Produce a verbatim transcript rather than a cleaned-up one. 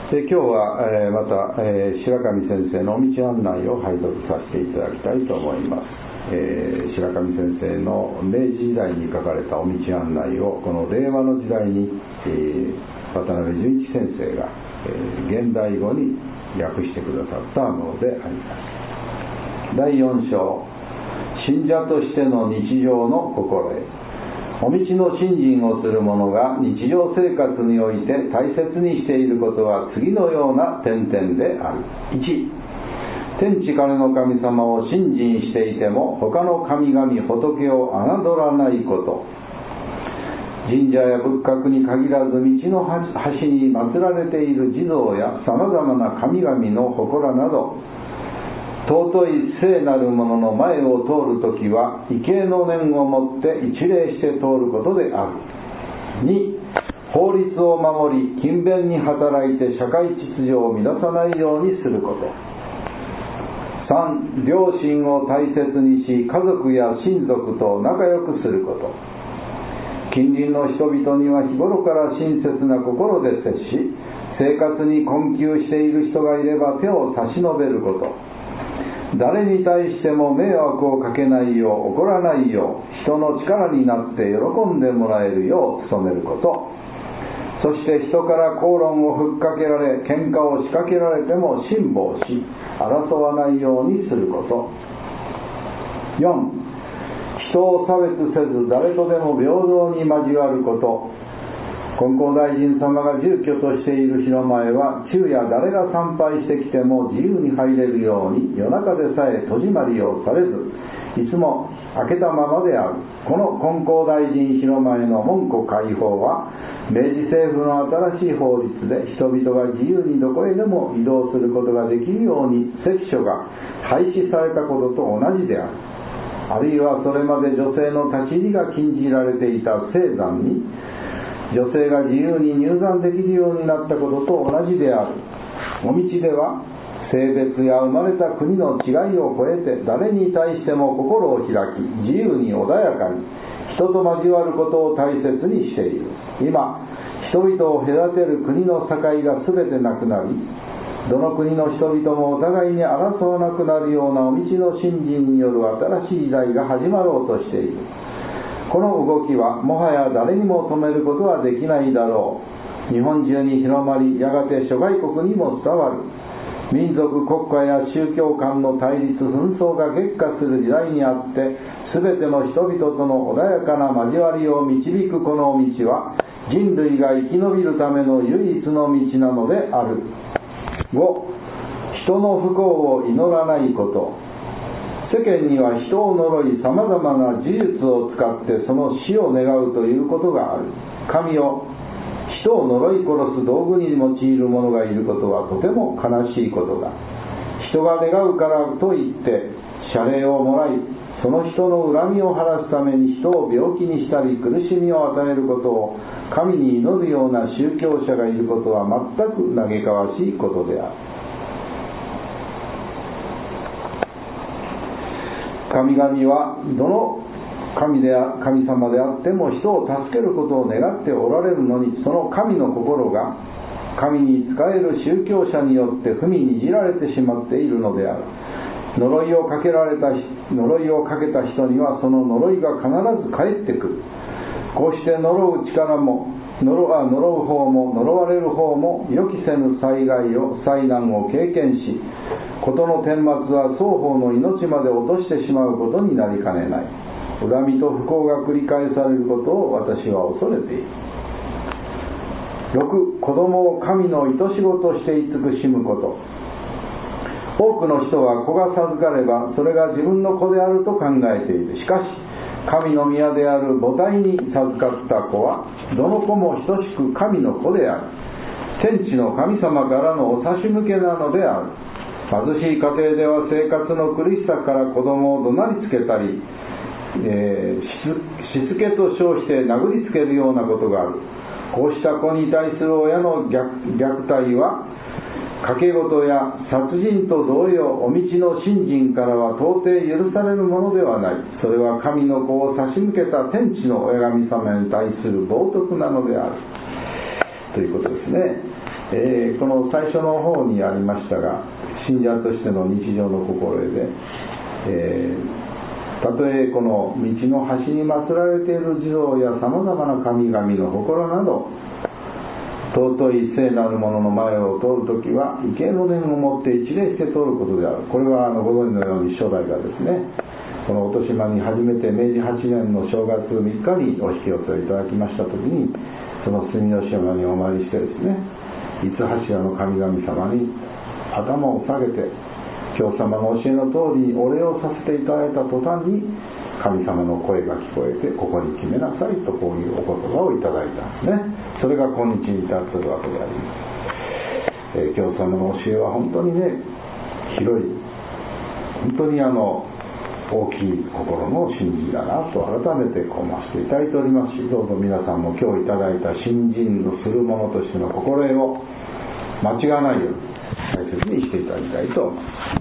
で今日は、えー、また、えー、白上先生の道案内を拝読させていただきたいと思います。えー、白上先生の明治時代に書かれたお道案内をこの令和の時代に、えー、渡辺淳一先生が、えー、現代語に訳してくださったものであります。だいよん章、信者としての日常の心得。お道の信心をする者が日常生活において大切にしていることは次のような点々である。いち、天地金の神様を信心していても他の神々仏を侮らないこと。神社や仏閣に限らず道の端に祀られている地蔵やさまざまな神々の祠など尊い聖なるものの前を通るときは畏敬の念をもって一礼して通ることである。に、法律を守り勤勉に働いて社会秩序を乱さないようにすること。さん、良心を大切にし家族や親族と仲良くすること。近隣の人々には日頃から親切な心で接し、生活に困窮している人がいれば手を差し伸べること。誰に対しても迷惑をかけないよう怒らないよう人の力になって喜んでもらえるよう努めること。そして人から口論をふっかけられ喧嘩を仕掛けられても辛抱し争わないようにすること。よん、人を差別せず誰とでも平等に交わること。金光大臣様が住居としている広間へは昼夜誰が参拝してきても自由に入れるように夜中でさえ戸締まりをされずいつも開けたままである。この金光大臣広間への門戸開放は明治政府の新しい法律で人々が自由にどこへでも移動することができるように関所が廃止されたことと同じである。あるいはそれまで女性の立ち入りが禁じられていた聖山に女性が自由に入山できるようになったことと同じである。お道では性別や生まれた国の違いを超えて誰に対しても心を開き自由に穏やかに人と交わることを大切にしている。今人々を隔てる国の境が全てなくなりどの国の人々もお互いに争わなくなるようなお道の信心による新しい時代が始まろうとしている。この動きはもはや誰にも止めることはできないだろう。日本中に広まりやがて諸外国にも伝わる。民族国家や宗教間の対立紛争が激化する時代にあって全ての人々との穏やかな交わりを導くこの道は人類が生き延びるための唯一の道なのである。ご、人の不幸を祈らないこと。世間には人を呪いさまざまな呪術を使ってその死を願うということがある。神よ、人を呪い殺す道具に用いる者がいることはとても悲しいことだ。人が願うからといって謝礼をもらいその人の恨みを晴らすために人を病気にしたり苦しみを与えることを神に祈るような宗教者がいることは全く嘆かわしいことである。神々はどの 神, で神様であっても人を助けることを願っておられるのにその神の心が神に仕える宗教者によって踏みにじられてしまっているのである。呪いをかけられた呪いをかけた人にはその呪いが必ず返ってくる。こうして呪う力も 呪, あ呪う方も呪われる方も予期せぬ災害を災難を経験し事の顛末は双方の命まで落としてしまうことになりかねない。恨みと不幸が繰り返されることを私は恐れている。ろく、子供を神の愛し子として慈しむこと。多くの人は子が授かればそれが自分の子であると考えている。しかし神の宮である母体に授かった子はどの子も等しく神の子である。天地の神様からのお差し向けなのである。貧しい家庭では生活の苦しさから子供を怒鳴りつけたり、えー、しつけと称して殴りつけるようなことがある。こうした子に対する親の 虐, 虐待は賭け事や殺人と同様お道の信心からは到底許されるものではない。それは神の子を差し向けた天地の親神様に対する冒涜なのであるということですね。 えー、この最初の方にありましたが、信者としての日常の心得で、えー、たとえこの道の端に祀られている地蔵やさまざまな神々の祠など尊い聖なるものの前を通るときは畏敬の念を持って一礼して通ることである。これはあのご存知のように初代がですね、この落島に初めてめいじはちねんの正月みっかにお引き寄せいただきましたときに、その住吉山にお参りしてですね、五柱の神々様に頭を下げて、教様の教えの通りにお礼をさせていただいた途端に神様の声が聞こえて、ここに決めなさいとこういうお言葉をいただいたんですね。それが今日に至っているわけであります。えー、教様の教えは本当にね、広い、本当にあの大きい心の信心だなと改めてこう増していただいておりますし、どうぞ皆さんも今日いただいた信心のするものとしての心得を間違わないように大切にしていただきたいと思います。